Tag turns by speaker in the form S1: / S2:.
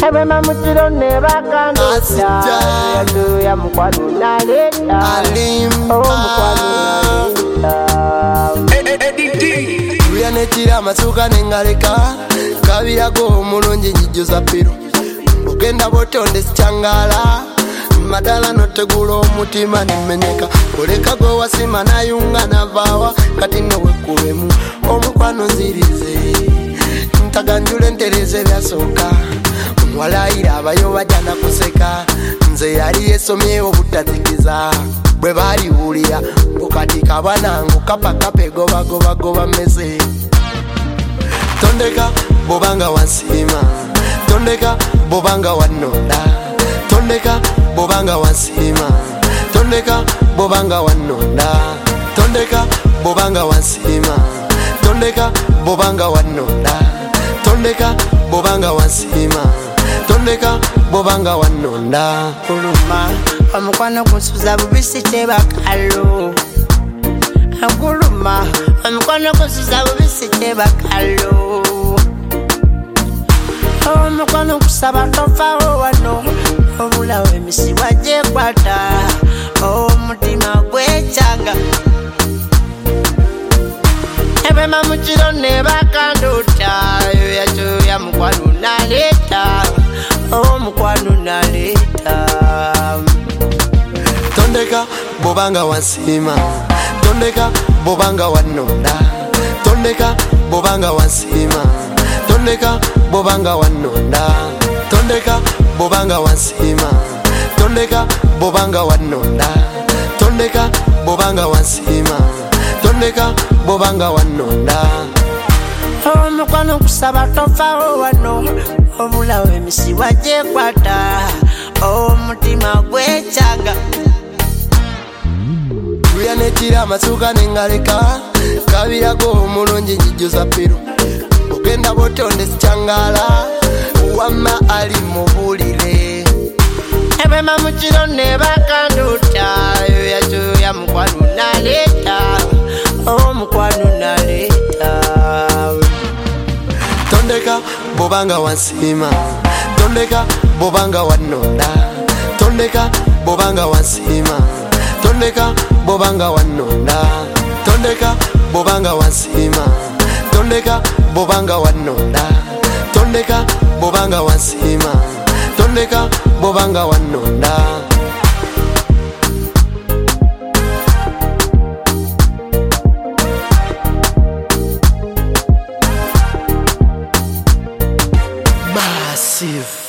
S1: Ebe mamutiro ne bakandota ya mukwano naleta
S2: Alimba Uyanetira amasuka nengaleka Kabirago omulungi njijjuza piro Ogenda botonde sikyangala Madala notegula omutima nimenyeka Oleka gwe wasima nayunga navaawa Kati nowe kulemu omukwano nzirize Ntaganjula entereze byasooka Mwalayira abayo bajana kuseka Nze yali yesomyewo butatikiza Bwe baliwulira bukati kabanangu kapakape goba meze Tondeka bobanga wansima Tondeka bobanga wanonda Tondeka bobanga wansima Tondeka bobanga wanonda Tondeka bobanga wansima Tondeka bobanga wanonda Tondeka bobanga wansima Tondeka bobanga wanonda
S1: Kuluma omukwano kunsuza bubisi tebakalo Kuluma omukwano kunsuza bubisi tebakalo Omukwano kusaba tofaawo wano Obulawo emisiwa gyekwata Omutima gwekyanga Ebe mamukiro ne bakandota Yakyo ya mukwano naleta Omukwano naleta
S2: Tondeka bobanga wansima Tondeka bobanga wanonda Tondeka bobanga wansima Tondeka bobanga wanonda Tondeka bobanga wansima Tondeka bobanga wanonda Tondeka bobanga wansima Tondeka bobanga wanonda
S1: Omukwano kusaba tofaawo wano Obulawo emisiwa gyekwata Omutima gwekyanga
S2: Uyanetira amasuka nengaleka Kabirago omulungi njijjuza piro Ogenda botonde sikyangala Wama ali mubulire
S1: Ebe mamukiro ne bakandota Yakyo ya mukwano naleta Omukwano naleta
S2: Tondeka bobanga wansima Tondeka bobanga wanonda Tondeka bobanga wansima Tondeka bobanga wanonda Tondeka bobanga wansima Tondeka bobanga wanonda Tondeka bobanga wansima Tondeka bobanga wanonda Massive